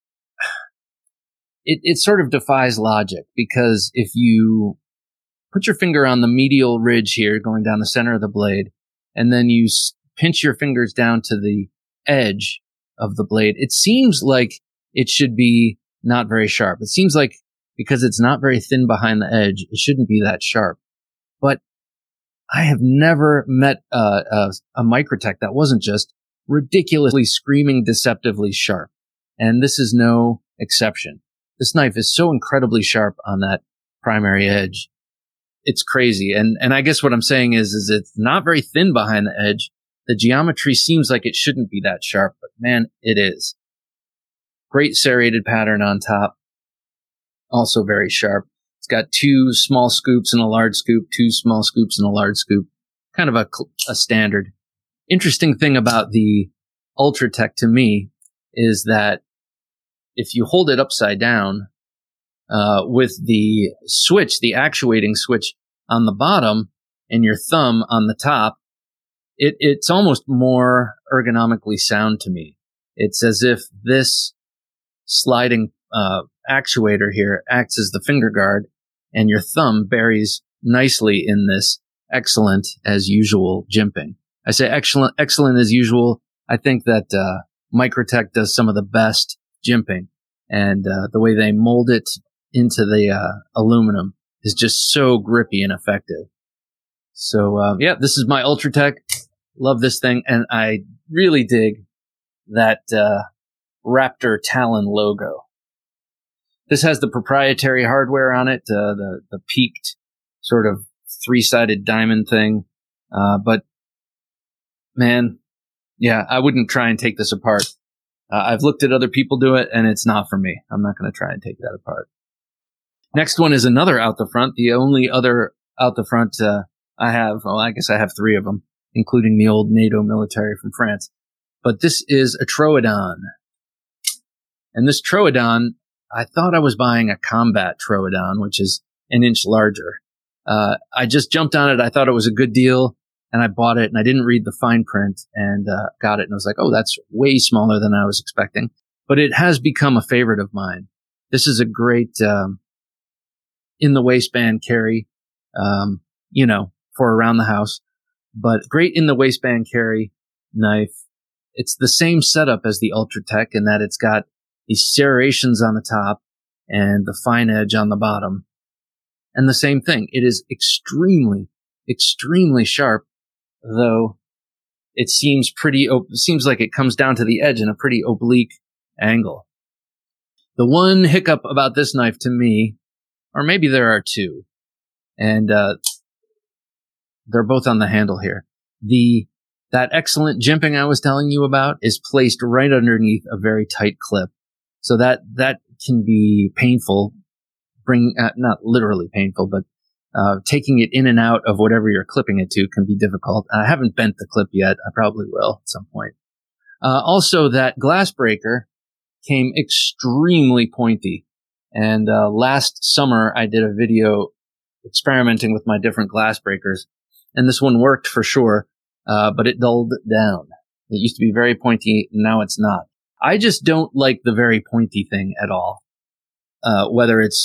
Speaker 2: it, it sort of defies logic, because if you put your finger on the medial ridge here, going down the center of the blade, and then you s- pinch your fingers down to the edge of the blade, it seems like it should be not very sharp. It seems like because it's not very thin behind the edge, it shouldn't be that sharp. But I have never met uh, a, a Microtech that wasn't just ridiculously screaming deceptively sharp. And this is no exception. This knife is so incredibly sharp on that primary edge. It's crazy. And, and I guess what I'm saying is, is it's not very thin behind the edge. The geometry seems like it shouldn't be that sharp, but man, it is. Great serrated pattern on top. Also very sharp. It's got two small scoops and a large scoop, two small scoops and a large scoop. Kind of a, a standard. Interesting thing about the Ultratech to me is that if you hold it upside down, uh, with the switch, the actuating switch on the bottom and your thumb on the top, it, it's almost more ergonomically sound to me. It's as if this sliding, uh, actuator here acts as the finger guard, and your thumb buries nicely in this excellent as usual jimping. I say excellent, excellent as usual. I think that, uh, Microtech does some of the best jimping, and, uh, the way they mold it into the, uh, aluminum is just so grippy and effective. So, uh, yeah, this is my Ultratech. Love this thing. And I really dig that, uh, Raptor Talon logo. This has the proprietary hardware on it, uh, the, the peaked sort of three-sided diamond thing. Uh, but man, yeah, I wouldn't try and take this apart. Uh, I've looked at other people do it, and it's not for me. I'm not going to try and take that apart. Next one is another out the front. The only other out the front, uh, I have, well, I guess I have three of them, including the old NATO military from France. But this is a Troodon. And this Troodon, I thought I was buying a combat Troodon, which is an inch larger. Uh, I just jumped on it. I thought it was a good deal, and I bought it, and I didn't read the fine print, and uh, got it, and I was like, oh, that's way smaller than I was expecting. But it has become a favorite of mine. This is a great um, in-the-waistband carry, um, you know, for around the house, but great in-the-waistband carry knife. It's the same setup as the Ultratech in that it's got these serrations on the top and the fine edge on the bottom. And the same thing. It is extremely, extremely sharp, though it seems pretty, it seems like it comes down to the edge in a pretty oblique angle. The one hiccup about this knife to me, or maybe there are two, and, uh, they're both on the handle here. The, that excellent jimping I was telling you about is placed right underneath a very tight clip. So that, that can be painful, bring, uh, not literally painful, but, uh, taking it in and out of whatever you're clipping it to can be difficult. I haven't bent the clip yet. I probably will at some point. Uh, also that glass breaker came extremely pointy. And, uh, last summer I did a video experimenting with my different glass breakers, and this one worked for sure, uh, but it dulled down. It used to be very pointy, now it's not. I just don't like the very pointy thing at all. Uh, whether it's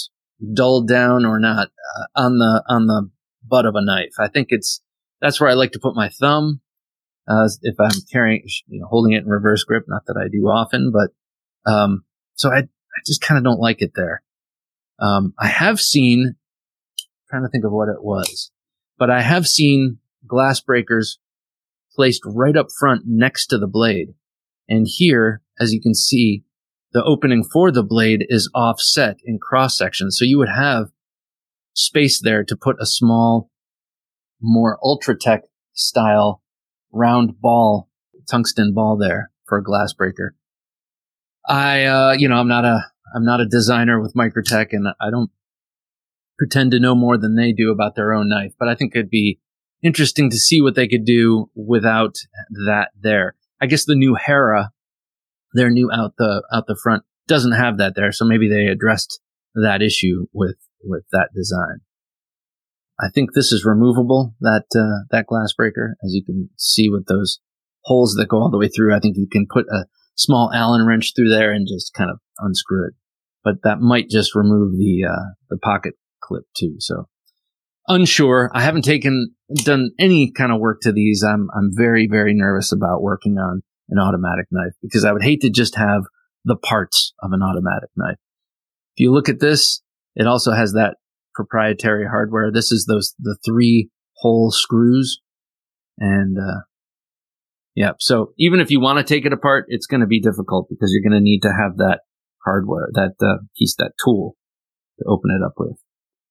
Speaker 2: dulled down or not uh, on the on the butt of a knife. I think it's that's where I like to put my thumb uh, if I'm carrying, you know, holding it in reverse grip. Not that I do often, but um, so I I just kind of don't like it there. Um, I have seen, I'm trying to think of what it was, but I have seen glass breakers placed right up front next to the blade. And here, as you can see, the opening for the blade is offset in cross section. So you would have space there to put a small, more Ultratech style round ball, tungsten ball there for a glass breaker. I, uh, you know, I'm not a, I'm not a designer with Microtech, and I don't pretend to know more than they do about their own knife, but I think it'd be interesting to see what they could do without that there. I guess the new Hera, their new out the out the front, doesn't have that there, so maybe they addressed that issue with with that design. I think this is removable, that uh, that glass breaker, as you can see with those holes that go all the way through. I think you can put a small Allen wrench through there and just kind of unscrew it. But that might just remove the uh, the pocket clip too. So unsure. I haven't taken done any kind of work to these. I'm I'm very very nervous about working on an automatic knife because I would hate to just have the parts of an automatic knife. If you look at this, it also has that proprietary hardware. This is those the three hole screws, and uh, yeah. So even if you want to take it apart, it's going to be difficult because you're going to need to have that hardware, that uh, piece, that tool to open it up with.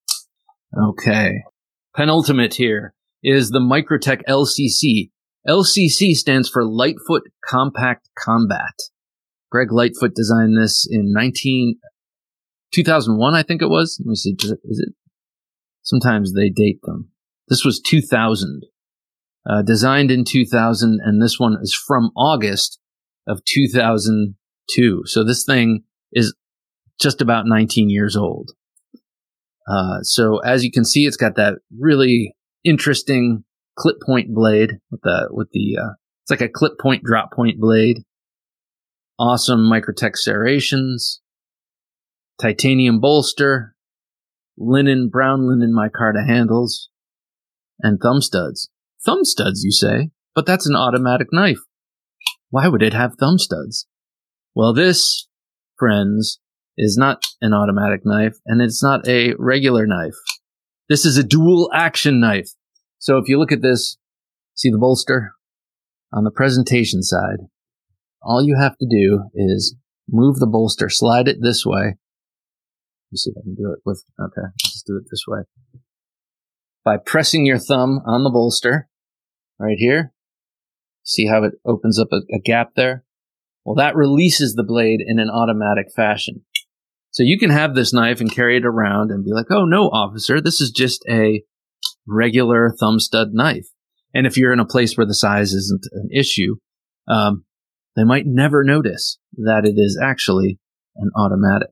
Speaker 2: Okay. Penultimate here is the Microtech L C C. L C C stands for Lightfoot Compact Combat. Greg Lightfoot designed this in nineteen, two thousand one, I think it was. Let me see. Is it, is it? Sometimes they date them. This was two thousand. Uh, designed in two thousand, and this one is from August of two thousand two. So this thing is just about nineteen years old. Uh, so as you can see, it's got that really interesting clip point blade with the, with the, uh, it's like a clip point drop point blade. Awesome Microtech serrations, titanium bolster, linen, brown linen micarta handles, and thumb studs. Thumb studs, you say? But that's an automatic knife. Why would it have thumb studs? Well, this, friends, is not an automatic knife, and it's not a regular knife. This is a dual action knife. So if you look at this, see the bolster? On the presentation side, all you have to do is move the bolster, slide it this way. Let me see if I can do it with, okay, I'll just do it this way. By pressing your thumb on the bolster, right here, see how it opens up a, a gap there? Well, that releases the blade in an automatic fashion. So you can have this knife and carry it around and be like, oh, no, officer, this is just a regular thumb stud knife. And if you're in a place where the size isn't an issue, um, they might never notice that it is actually an automatic.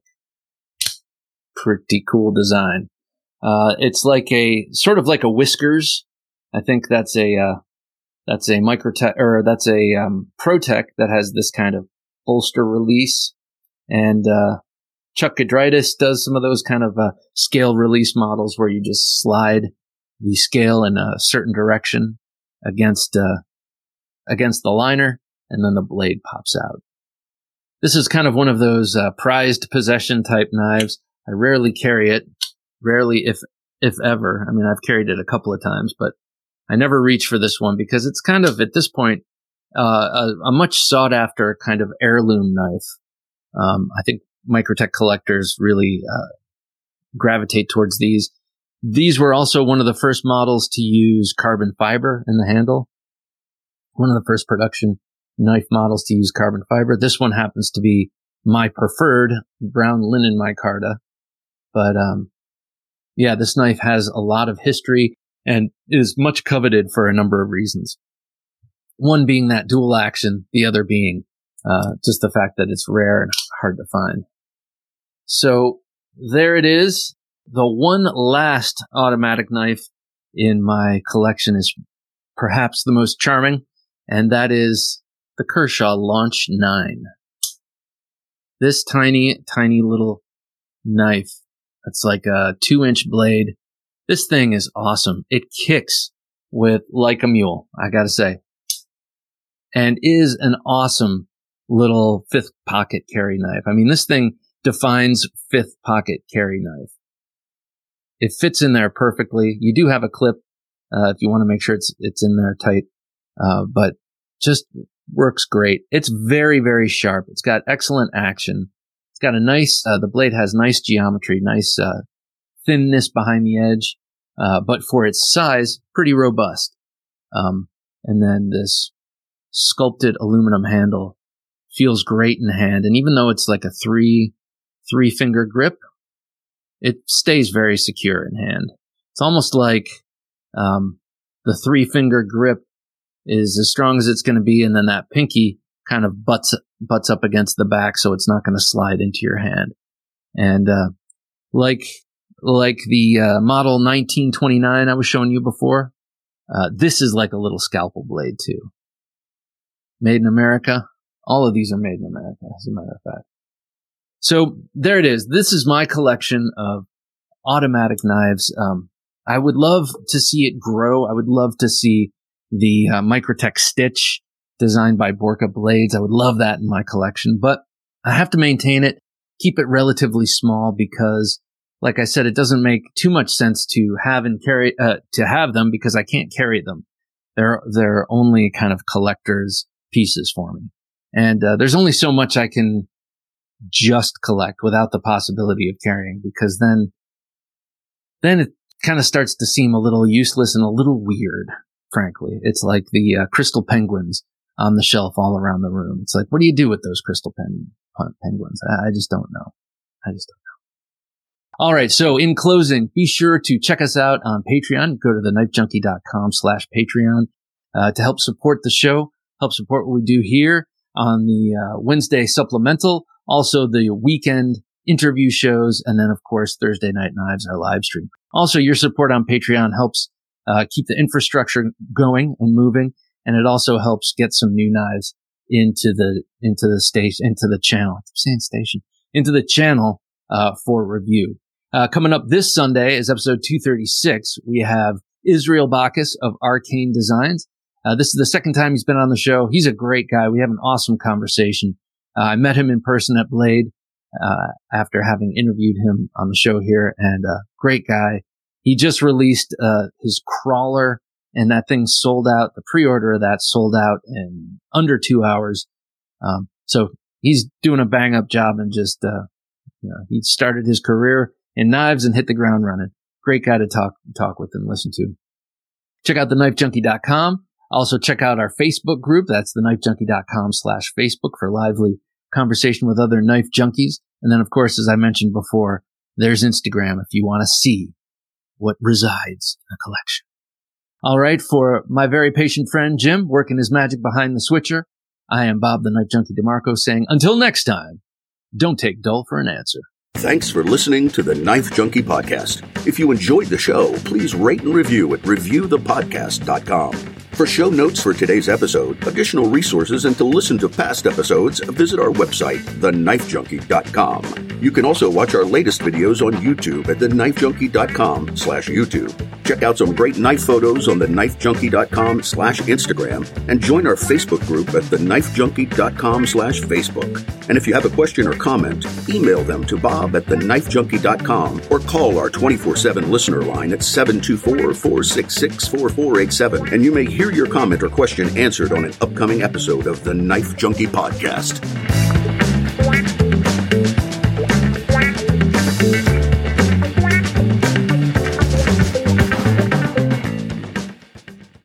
Speaker 2: Pretty cool design. Uh, it's like a, sort of like a Whiskers. I think that's a, uh, that's a Microtech, or that's a, um, ProTech that has this kind of bolster release. And, uh, Chuck Gudritis does some of those kind of, uh, scale release models where you just slide the scale in a certain direction against, uh, against the liner, and then the blade pops out. This is kind of one of those, uh, prized possession type knives. I rarely carry it. Rarely, if, if ever. I mean, I've carried it a couple of times, but I never reach for this one because it's kind of, at this point, uh, a, a much sought after kind of heirloom knife. Um, I think Microtech collectors really, uh, gravitate towards these. These were also one of the first models to use carbon fiber in the handle. One of the first production knife models to use carbon fiber. This one happens to be my preferred brown linen micarta. But, um, yeah, this knife has a lot of history and is much coveted for a number of reasons. One being that dual action, the other being, uh, just the fact that it's rare and hard to find. So there it is. The one last automatic knife in my collection is perhaps the most charming, and that is the Kershaw Launch nine. This tiny, tiny little knife It's like a two inch blade. This thing is awesome. It kicks with like a mule, I gotta say, and is an awesome little fifth pocket carry knife. I mean, this thing defines fifth pocket carry knife. It fits in there perfectly. You do have a clip, uh, if you want to make sure it's, it's in there tight, uh, but just works great. It's very, very sharp. It's got excellent action. It's got a nice, uh, the blade has nice geometry, nice, uh, thinness behind the edge, uh, but for its size, pretty robust. Um, and then this sculpted aluminum handle feels great in hand. And even though it's like a three, three finger grip, it stays very secure in hand. It's almost like, um, the three finger grip is as strong as it's going to be, and then that pinky kind of butts butts up against the back, so it's not going to slide into your hand. And uh, like like the uh, model nineteen twenty-nine I was showing you before, uh, this is like a little scalpel blade too. Made in America. All of these are made in America, as a matter of fact. So there it is. This is my collection of automatic knives. Um, I would love to see it grow. I would love to see the uh, Microtech Stitch designed by Borka Blades. I would love that in my collection, but I have to maintain it, keep it relatively small because, like I said, it doesn't make too much sense to have and carry, uh, to have them because I can't carry them. They're, they're only kind of collector's pieces for me. And, uh, there's only so much I can just collect without the possibility of carrying because then, then it kind of starts to seem a little useless and a little weird. Frankly, it's like the uh, crystal penguins on the shelf all around the room. It's like, what do you do with those crystal pen- penguins? I, I just don't know. I just don't know. All right. So in closing, be sure to check us out on Patreon. Go to the knife junkie dot com slash Patreon uh, to help support the show, help support what we do here on the uh, Wednesday supplemental, also the weekend interview shows, and then, of course, Thursday Night Knives, our live stream. Also, your support on Patreon helps Uh, keep the infrastructure going and moving, and it also helps get some new knives into the into the station, into the channel. I'm saying station, into the channel uh, for review. Uh, coming up this Sunday is episode two thirty-six. We have Israel Bacchus of Arcane Designs. Uh, this is the second time he's been on the show. He's a great guy. We have an awesome conversation. Uh, I met him in person at Blade uh, after having interviewed him on the show here, and uh, great guy. He just released uh his crawler, and that thing sold out. The pre-order of that sold out in under two hours. Um, so he's doing a bang-up job, and just uh, you know, he started his career in knives and hit the ground running. Great guy to talk talk with and listen to. Check out the knife junkie dot com. Also check out our Facebook group. That's the knife junkie dot com slash Facebook for lively conversation with other knife junkies. And then, of course, as I mentioned before, there's Instagram if you want to see what resides in a collection. All right, for my very patient friend Jim, working his magic behind the switcher, I am Bob the Knife Junkie DeMarco saying, until next time, don't take dull for an answer.
Speaker 1: Thanks for listening to the Knife Junkie Podcast. If you enjoyed the show, please rate and review at review the podcast dot com. For show notes for today's episode, additional resources, and to listen to past episodes, visit our website, the knife junkie dot com. You can also watch our latest videos on YouTube at the knife junkie dot com slash YouTube. Check out some great knife photos on the knife junkie dot com slash Instagram, and join our Facebook group at the knife junkie dot com slash Facebook. And if you have a question or comment, email them to Bob at the knife junkie dot com or call our twenty-four seven listener line at seven two four, four six six, four four eight seven, and you may hear your comment or question answered on an upcoming episode of the Knife Junkie Podcast.